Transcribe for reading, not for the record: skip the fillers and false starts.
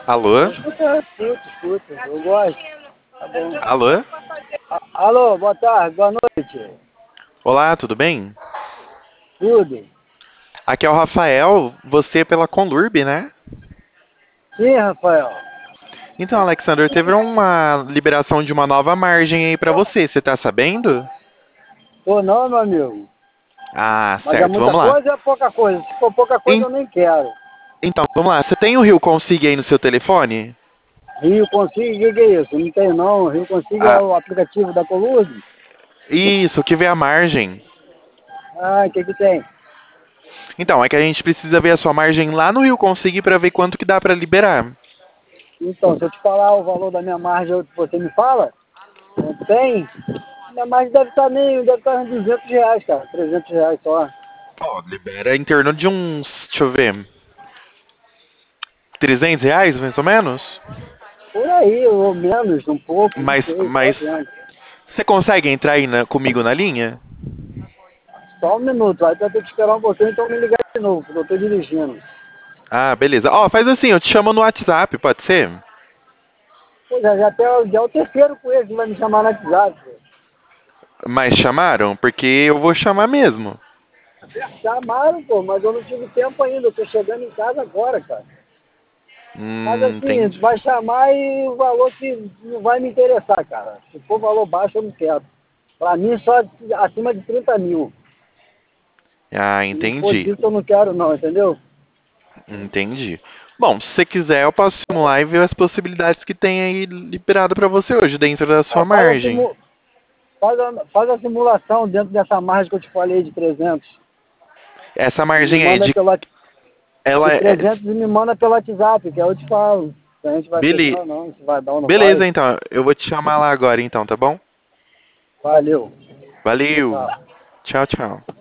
Alô? Escuta, eu gosto. Tá bom. Alô? Alô, boa tarde, boa noite. Olá, tudo bem? Tudo? Aqui é o Rafael, você pela Conlurb, né? Sim, Rafael. Então, Alexander, teve uma liberação de uma nova margem aí pra você, você tá sabendo? Tô não, meu amigo. Ah, Mas é certo, muita vamos lá. coisa ou é pouca coisa? Se for pouca coisa, En- eu nem quero. Então, vamos lá, você tem o Rio Consiga aí no seu telefone? Rio Consigo, o que é isso? Não tem não. Rio Consigo é Ah, o aplicativo da Colud? isso, que vê a margem. Ah, o que tem? Então, é que a gente precisa ver a sua margem lá no Rio Consiga pra ver quanto que dá pra liberar. Então, se eu te falar o valor da minha margem, você me fala? Não tem? Minha margem deve estar uns R$ 200, cara. R$ 300 só. Ó, libera em torno de uns, deixa eu ver, R$ 300, mais ou menos? Por aí, ou menos, um pouco, não Mas, sei, só mas vendo. você consegue entrar aí comigo na linha? Só um minuto, aí vai ter que esperar um pouquinho, então me ligar de novo, porque eu tô dirigindo. Ah, beleza. Ó, faz assim, eu te chamo no WhatsApp, pode ser? Pô, já é o terceiro com ele que vai me chamar no WhatsApp. Pô. Mas chamaram? Porque eu vou chamar mesmo. Chamaram, pô, mas eu não tive tempo ainda, eu tô chegando em casa agora, cara. Mas assim, Entendi. vai chamar e o valor que não vai me interessar, cara. Se for valor baixo, eu não quero. Pra mim, só acima de 30 mil. Ah, Se não for entendi. disso, eu não quero não, entendeu? Entendi. Bom, se você quiser, eu posso simular e ver as possibilidades que tem aí liberado pra você hoje, dentro da sua Ah, margem. faz a simulação dentro dessa margem que eu te falei de 300. Essa E me margem é manda de. pelo, de Ela é. 300 e me manda pelo WhatsApp, que aí eu te falo. Se a gente vai fechar Bele... ou não, se vai dar ou não Beleza, vai. então. Eu vou te chamar lá agora, então, tá bom? Valeu. Valeu. Tchau. Tchau, tchau.